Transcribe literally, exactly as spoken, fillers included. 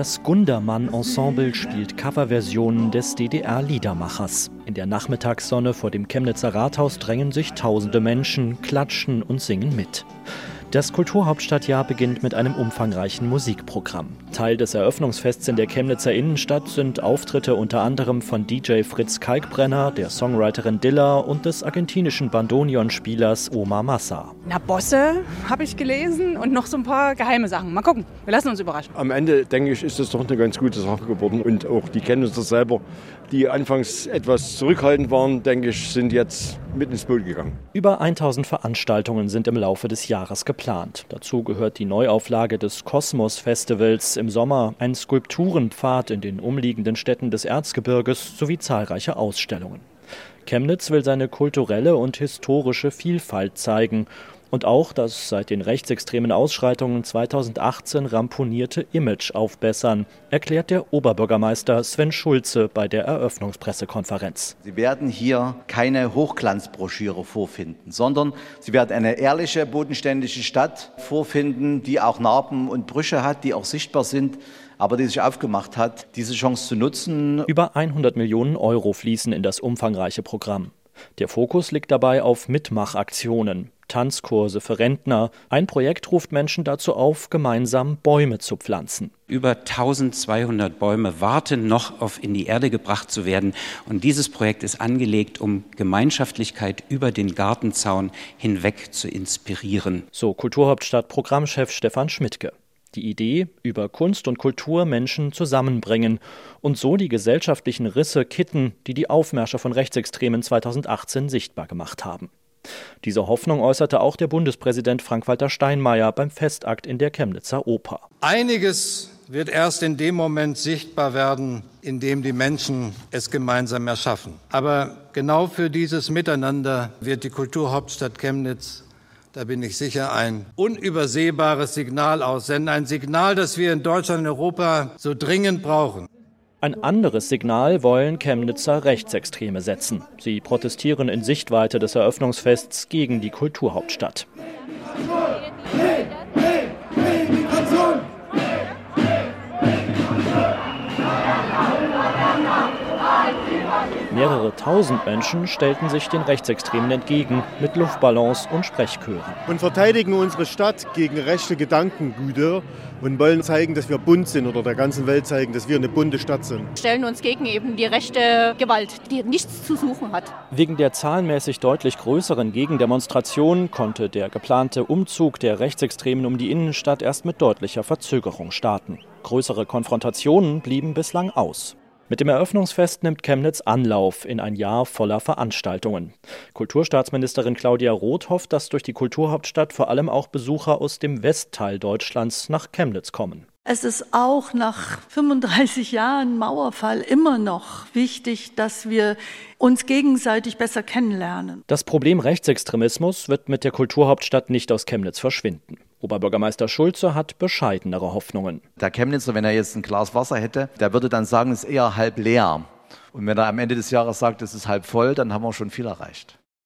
Das Gundermann-Ensemble spielt Coverversionen des D D R-Liedermachers. In der Nachmittagssonne vor dem Chemnitzer Rathaus drängen sich tausende Menschen, klatschen und singen mit. Das Kulturhauptstadtjahr beginnt mit einem umfangreichen Musikprogramm. Teil des Eröffnungsfests in der Chemnitzer Innenstadt sind Auftritte unter anderem von D J Fritz Kalkbrenner, der Songwriterin Dilla und des argentinischen Bandoneonspielers Omar Massa. Na, Bosse habe ich gelesen und noch so ein paar geheime Sachen. Mal gucken, wir lassen uns überraschen. Am Ende, denke ich, ist das doch eine ganz gute Sache geworden. Und auch die Chemnitzer selber, die anfangs etwas zurückhaltend waren, denke ich, sind jetzt mit ins Boot gegangen. Über tausend Veranstaltungen sind im Laufe des Jahres geplant. Dazu gehört die Neuauflage des Kosmos-Festivals im Sommer, ein Skulpturenpfad in den umliegenden Städten des Erzgebirges sowie zahlreiche Ausstellungen. Chemnitz will seine kulturelle und historische Vielfalt zeigen und auch das seit den rechtsextremen Ausschreitungen zweitausendachtzehn ramponierte Image aufbessern, erklärt der Oberbürgermeister Sven Schulze bei der Eröffnungspressekonferenz. Sie werden hier keine Hochglanzbroschüre vorfinden, sondern Sie werden eine ehrliche, bodenständige Stadt vorfinden, die auch Narben und Brüche hat, die auch sichtbar sind, aber die sich aufgemacht hat, diese Chance zu nutzen. Über hundert Millionen Euro fließen in das umfangreiche Programm. Der Fokus liegt dabei auf Mitmachaktionen, Tanzkurse für Rentner. Ein Projekt ruft Menschen dazu auf, gemeinsam Bäume zu pflanzen. Über eintausendzweihundert Bäume warten noch auf in die Erde gebracht zu werden. Und dieses Projekt ist angelegt, um Gemeinschaftlichkeit über den Gartenzaun hinweg zu inspirieren. So Kulturhauptstadt-Programmchef Stefan Schmidtke. Die Idee, über Kunst und Kultur Menschen zusammenbringen und so die gesellschaftlichen Risse kitten, die die Aufmärsche von Rechtsextremen zweitausendachtzehn sichtbar gemacht haben. Diese Hoffnung äußerte auch der Bundespräsident Frank-Walter Steinmeier beim Festakt in der Chemnitzer Oper. Einiges wird erst in dem Moment sichtbar werden, in dem die Menschen es gemeinsam erschaffen. Aber genau für dieses Miteinander wird die Kulturhauptstadt Chemnitz, da bin ich sicher, ein unübersehbares Signal aussenden. Ein Signal, das wir in Deutschland und Europa so dringend brauchen. Ein anderes Signal wollen Chemnitzer Rechtsextreme setzen. Sie protestieren in Sichtweite des Eröffnungsfests gegen die Kulturhauptstadt. Mehrere tausend Menschen stellten sich den Rechtsextremen entgegen mit Luftballons und Sprechchören. Und verteidigen unsere Stadt gegen rechte Gedankengüter und wollen zeigen, dass wir bunt sind oder der ganzen Welt zeigen, dass wir eine bunte Stadt sind. Wir stellen uns gegen eben die rechte Gewalt, die nichts zu suchen hat. Wegen der zahlenmäßig deutlich größeren Gegendemonstration konnte der geplante Umzug der Rechtsextremen um die Innenstadt erst mit deutlicher Verzögerung starten. Größere Konfrontationen blieben bislang aus. Mit dem Eröffnungsfest nimmt Chemnitz Anlauf in ein Jahr voller Veranstaltungen. Kulturstaatsministerin Claudia Roth hofft, dass durch die Kulturhauptstadt vor allem auch Besucher aus dem Westteil Deutschlands nach Chemnitz kommen. Es ist auch nach fünfunddreißig Jahren Mauerfall immer noch wichtig, dass wir uns gegenseitig besser kennenlernen. Das Problem Rechtsextremismus wird mit der Kulturhauptstadt nicht aus Chemnitz verschwinden. Oberbürgermeister Schulze hat bescheidenere Hoffnungen. Der Chemnitzer, wenn er jetzt ein Glas Wasser hätte, der würde dann sagen, es ist eher halb leer. Und wenn er am Ende des Jahres sagt, es ist halb voll, dann haben wir schon viel erreicht.